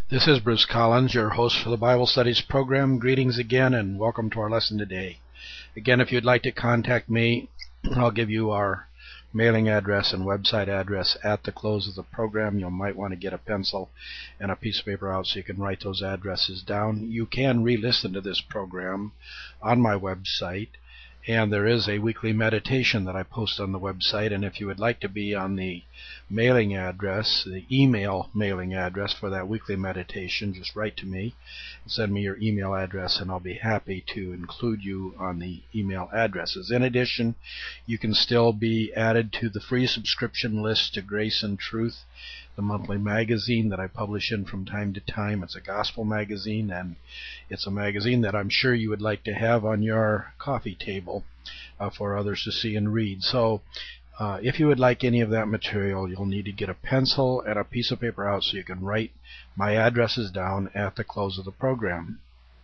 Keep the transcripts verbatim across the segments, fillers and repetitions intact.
This is Bruce Collins, your host for the Bible Studies program. Greetings again and welcome to our lesson today. Again, if you'd like to contact me, I'll give you our mailing address and website address at the close of the program. You might want to get a pencil and a piece of paper out so you can write those addresses down. You can re-listen to this program on my website, and there is a weekly meditation that I post on the website. And if you would like to be on the mailing address, the email mailing address for that weekly meditation, just write to me and send me your email address, and I'll be happy to include you on the email addresses. In addition, you can still be added to the free subscription list to Grace and Truth, the monthly magazine that I publish in from time to time. It's a gospel magazine, and it's a magazine that I'm sure you would like to have on your coffee table uh, for others to see and read. So uh, if you would like any of that material, you'll need to get a pencil and a piece of paper out so you can write my addresses down at the close of the program.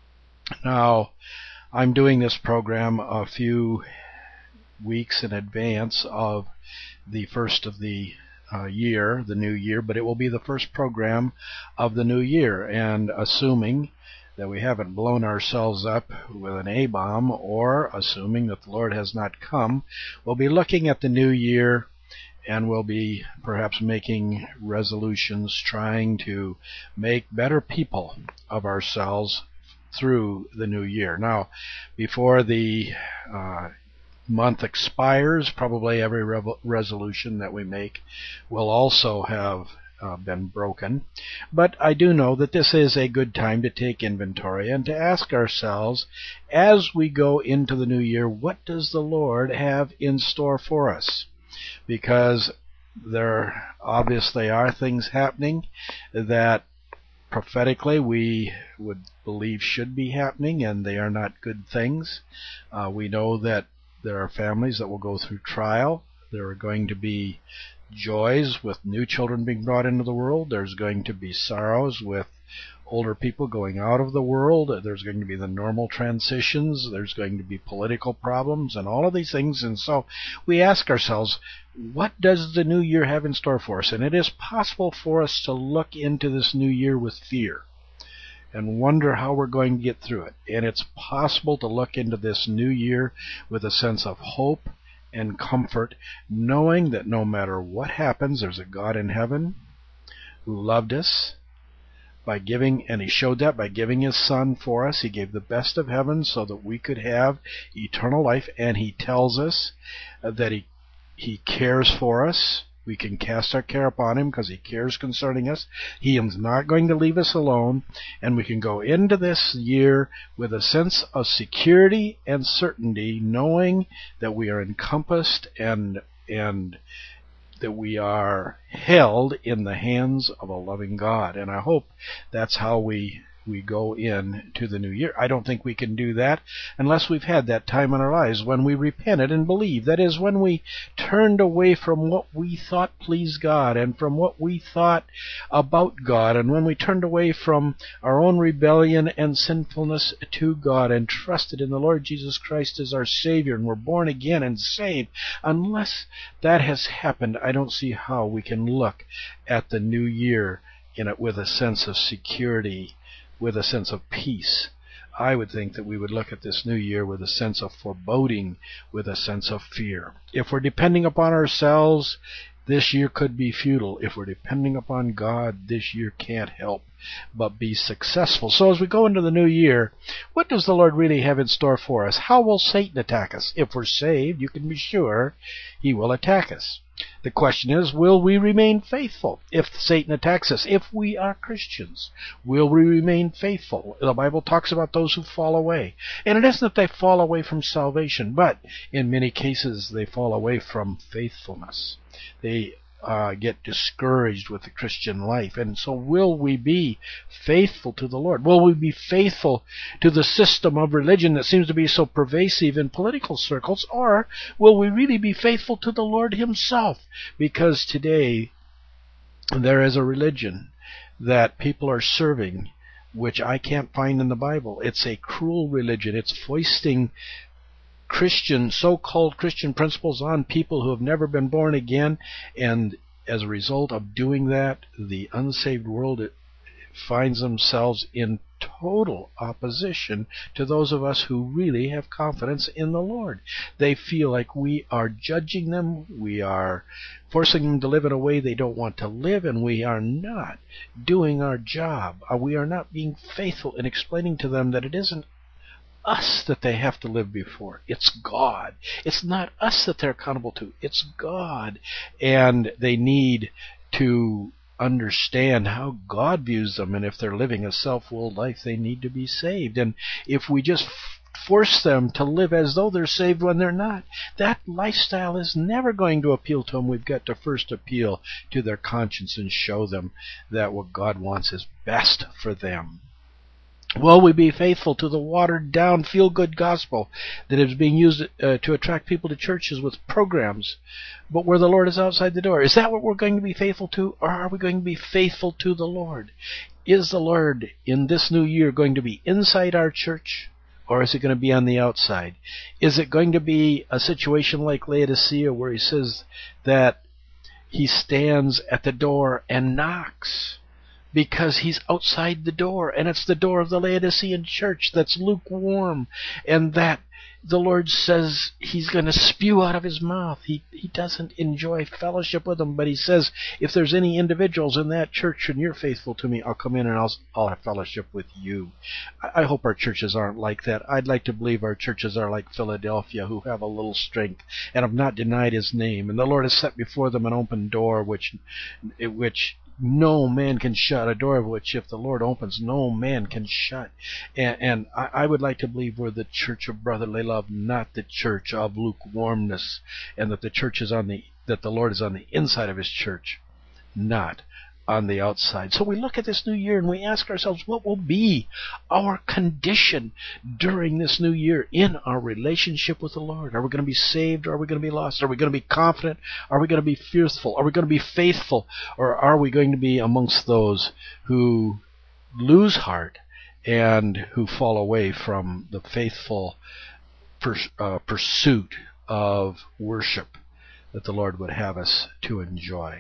Now, I'm doing this program a few weeks in advance of the first of the Uh, year, the new year, but it will be the first program of the new year. And assuming that we haven't blown ourselves up with an A-bomb, or assuming that the Lord has not come, we'll be looking at the new year, and we'll be perhaps making resolutions, trying to make better people of ourselves through the new year. Now, before the uh, month expires, probably every revo- resolution that we make will also have uh, been broken. But I do know that this is a good time to take inventory and to ask ourselves, as we go into the new year, what does the Lord have in store for us? Because there obviously are things happening that prophetically we would believe should be happening, and they are not good things. Uh, we know that there are families that will go through trial. There are going to be joys with new children being brought into the world. There's going to be sorrows with older people going out of the world. There's going to be the normal transitions. There's going to be political problems and all of these things. And so we ask ourselves, what does the new year have in store for us? And it is possible for us to look into this new year with fear and wonder how we're going to get through it. And it's possible to look into this new year with a sense of hope and comfort, knowing that no matter what happens, there's a God in heaven who loved us by giving, and He showed that by giving His Son for us. He gave the best of heaven so that we could have eternal life, and He tells us that He, he cares for us. We can cast our care upon Him because He cares concerning us. He is not going to leave us alone, and we can go into this year with a sense of security and certainty, knowing that we are encompassed and and that we are held in the hands of a loving God. And I hope that's how we we go in to the new year. I don't think we can do that unless we've had that time in our lives when we repented and believed. That is, when we turned away from what we thought pleased God and from what we thought about God, and when we turned away from our own rebellion and sinfulness to God and trusted in the Lord Jesus Christ as our Savior, and were born again and saved. Unless that has happened, I don't see how we can look at the new year in it with a sense of security, with a sense of peace. I would think that we would look at this new year with a sense of foreboding, with a sense of fear. If we're depending upon ourselves, this year could be futile. If we're depending upon God, this year can't help but be successful. So as we go into the new year, what does the Lord really have in store for us? How will Satan attack us? If we're saved, you can be sure he will attack us. The question is, will we remain faithful if Satan attacks us? If we are Christians, will we remain faithful? The Bible talks about those who fall away. And it isn't that they fall away from salvation, but in many cases they fall away from faithfulness. They uh, get discouraged with the Christian life. And so will we be faithful to the Lord? Will we be faithful to the system of religion that seems to be so pervasive in political circles? Or will we really be faithful to the Lord Himself? Because today there is a religion that people are serving which I can't find in the Bible. It's a cruel religion. It's foisting Christian, so-called Christian principles on people who have never been born again, and as a result of doing that, the unsaved world finds themselves in total opposition to those of us who really have confidence in the Lord. They feel like we are judging them, we are forcing them to live in a way they don't want to live, and we are not doing our job. We are not being faithful in explaining to them that it isn't us that they have to live before. It's God. It's not us that they're accountable to. It's God. And they need to understand how God views them, and if they're living a self-willed life, they need to be saved. And if we just force them to live as though they're saved when they're not, that lifestyle is never going to appeal to them. We've got to first appeal to their conscience and show them that what God wants is best for them. Will we be faithful to the watered-down, feel-good gospel that is being used uh, to attract people to churches with programs, but where the Lord is outside the door? Is that what we're going to be faithful to, or are we going to be faithful to the Lord? Is the Lord in this new year going to be inside our church, or is it going to be on the outside? Is it going to be a situation like Laodicea where he says that he stands at the door and knocks? Because he's outside the door, and it's the door of the Laodicean church that's lukewarm, and that the Lord says he's going to spew out of his mouth. He he doesn't enjoy fellowship with them, but he says, if there's any individuals in that church and you're faithful to me, I'll come in and I'll, I'll have fellowship with you. I, I hope our churches aren't like that. I'd like to believe our churches are like Philadelphia, who have a little strength and have not denied his name, and the Lord has set before them an open door which which no man can shut, a door of which if the Lord opens, no man can shut. And, and I, I would like to believe we're the church of brotherly love, not the church of lukewarmness, and that the church is on the that the Lord is on the inside of his church, not on the outside. So we look at this new year and we ask ourselves, what will be our condition during this new year in our relationship with the Lord? Are we going to be saved, or are we going to be lost? Are we going to be confident? Are we going to be fearful? Are we going to be faithful? Or are we going to be amongst those who lose heart and who fall away from the faithful pers- uh, pursuit of worship that the Lord would have us to enjoy?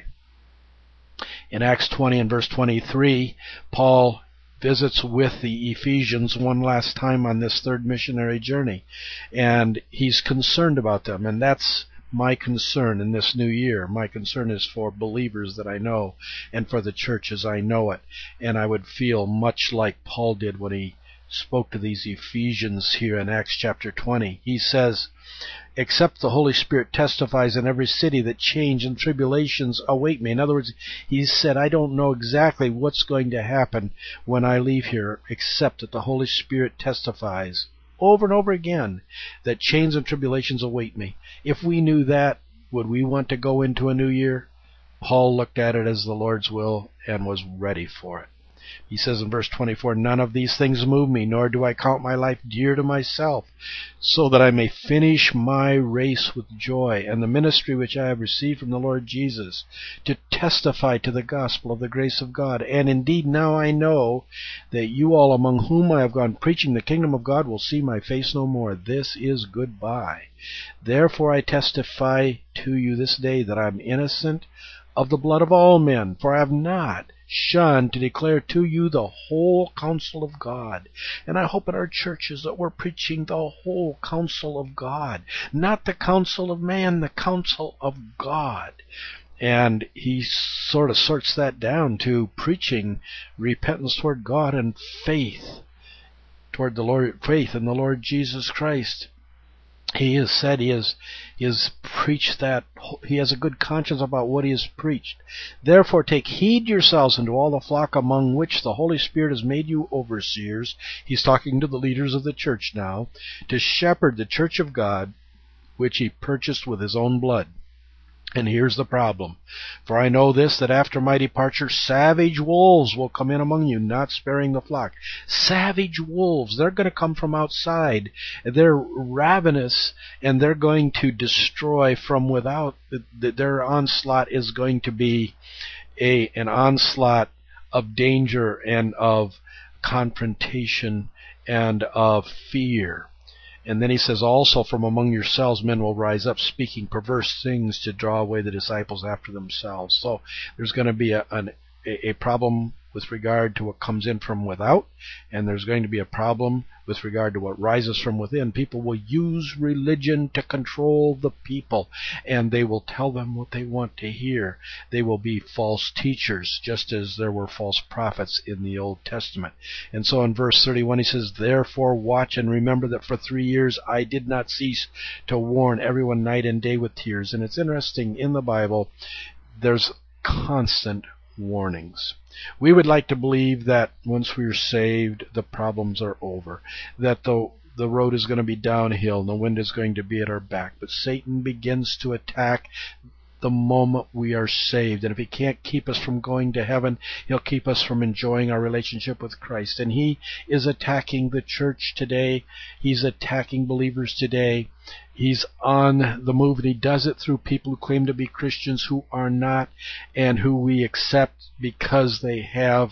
In Acts twenty and verse twenty-three, Paul visits with the Ephesians one last time on this third missionary journey, and he's concerned about them, and that's my concern in this new year. My concern is for believers that I know and for the church as I know it, and I would feel much like Paul did when he spoke to these Ephesians here in Acts chapter twenty. He says, except the Holy Spirit testifies in every city that change and tribulations await me. In other words, he said, I don't know exactly what's going to happen when I leave here, except that the Holy Spirit testifies over and over again that chains and tribulations await me. If we knew that, would we want to go into a new year? Paul looked at it as the Lord's will and was ready for it. He says in verse twenty-four, none of these things move me, nor do I count my life dear to myself, so that I may finish my race with joy, and the ministry which I have received from the Lord Jesus, to testify to the gospel of the grace of God. And indeed now I know that you all among whom I have gone preaching the kingdom of God will see my face no more. This is goodbye. Therefore I testify to you this day that I am innocent of the blood of all men, for I have not shunned to declare to you the whole counsel of God. And I hope in our churches that we're preaching the whole counsel of God, not the counsel of man, the counsel of God. And he sort of sorts that down to preaching repentance toward God and faith toward the Lord, faith in the Lord Jesus Christ. He has said he has, he has preached that, he has a good conscience about what he has preached. Therefore take heed yourselves unto all the flock among which the Holy Spirit has made you overseers. He's talking to the leaders of the church now, to shepherd the church of God, which he purchased with his own blood. And here's the problem. For I know this, that after my departure, savage wolves will come in among you, not sparing the flock. Savage wolves. They're going to come from outside. They're ravenous, and they're going to destroy from without. Their onslaught is going to be a an onslaught of danger and of confrontation and of fear. And then he says, also from among yourselves men will rise up speaking perverse things to draw away the disciples after themselves. So there's going to be a, an, a problem with regard to what comes in from without, and there's going to be a problem with regard to what rises from within. People will use religion to control the people, and they will tell them what they want to hear. They will be false teachers, just as there were false prophets in the Old Testament. And so in verse thirty-one he says, "Therefore watch and remember that for three years I did not cease to warn everyone night and day with tears." And it's interesting, in the Bible, there's constant warnings. We would like to believe that once we're saved, the problems are over, that the the road is going to be downhill and the wind is going to be at our back. But Satan begins to attack the moment we are saved. And if he can't keep us from going to heaven, he'll keep us from enjoying our relationship with Christ. And he is attacking the church today. He's attacking believers today. He's on the move, and he does it through people who claim to be Christians who are not, and who we accept because they have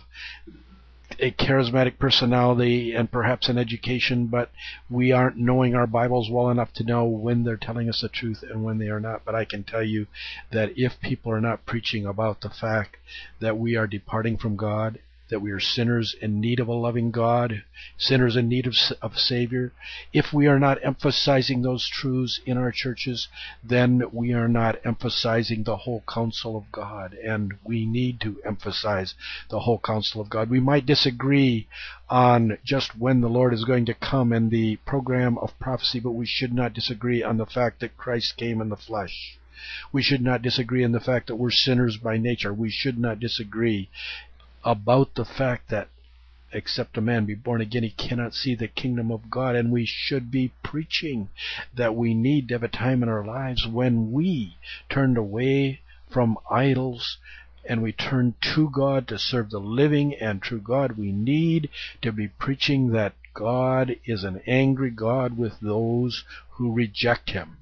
a charismatic personality and perhaps an education, but we aren't knowing our Bibles well enough to know when they're telling us the truth and when they are not. But I can tell you that if people are not preaching about the fact that we are departing from God, that we are sinners in need of a loving God, sinners in need of, of a Savior, if we are not emphasizing those truths in our churches, then we are not emphasizing the whole counsel of God. And we need to emphasize the whole counsel of God. We might disagree on just when the Lord is going to come and the program of prophecy, but we should not disagree on the fact that Christ came in the flesh. We should not disagree on the fact that we're sinners by nature. We should not disagree about the fact that except a man be born again, he cannot see the kingdom of God. And we should be preaching that we need to have a time in our lives when we turned away from idols and we turn to God to serve the living and true God. We need to be preaching that God is an angry God with those who reject him.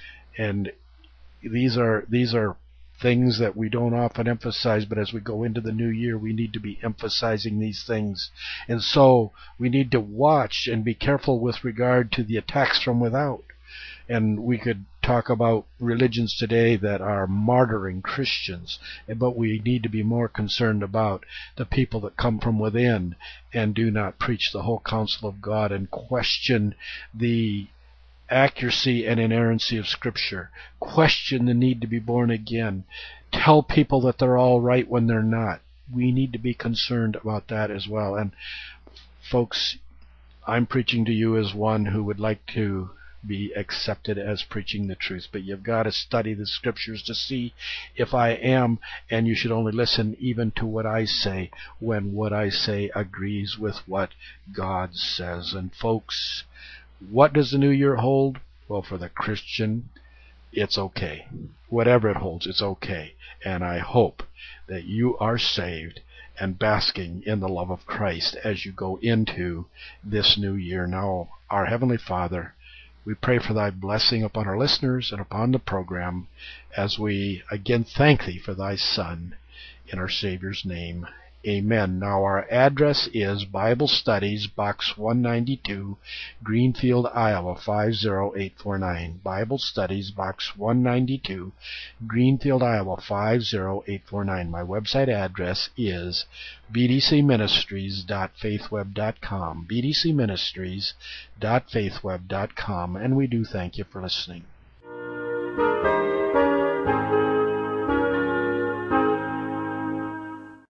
And these are these are things that we don't often emphasize, but as we go into the new year, we need to be emphasizing these things. And so we need to watch and be careful with regard to the attacks from without. And we could talk about religions today that are martyring Christians, but we need to be more concerned about the people that come from within and do not preach the whole counsel of God and question the accuracy and inerrancy of Scripture, question the need to be born again, tell people that they're all right when they're not. We need to be concerned about that as well. And folks, I'm preaching to you as one who would like to be accepted as preaching the truth, but you've got to study the Scriptures to see if I am, and you should only listen even to what I say when what I say agrees with what God says. And folks, what does the new year hold? Well, for the Christian, it's okay. Whatever it holds, it's okay. And I hope that you are saved and basking in the love of Christ as you go into this new year. Now, our Heavenly Father, we pray for thy blessing upon our listeners and upon the program as we again thank thee for thy Son in our Savior's name. Amen. Now our address is Bible Studies, Box one ninety-two, Greenfield, Iowa, five zero eight four nine. Bible Studies, Box one ninety-two, Greenfield, Iowa, five zero eight four nine. My website address is b d c ministries dot faithweb dot com, b d c ministries dot faithweb dot com, and we do thank you for listening.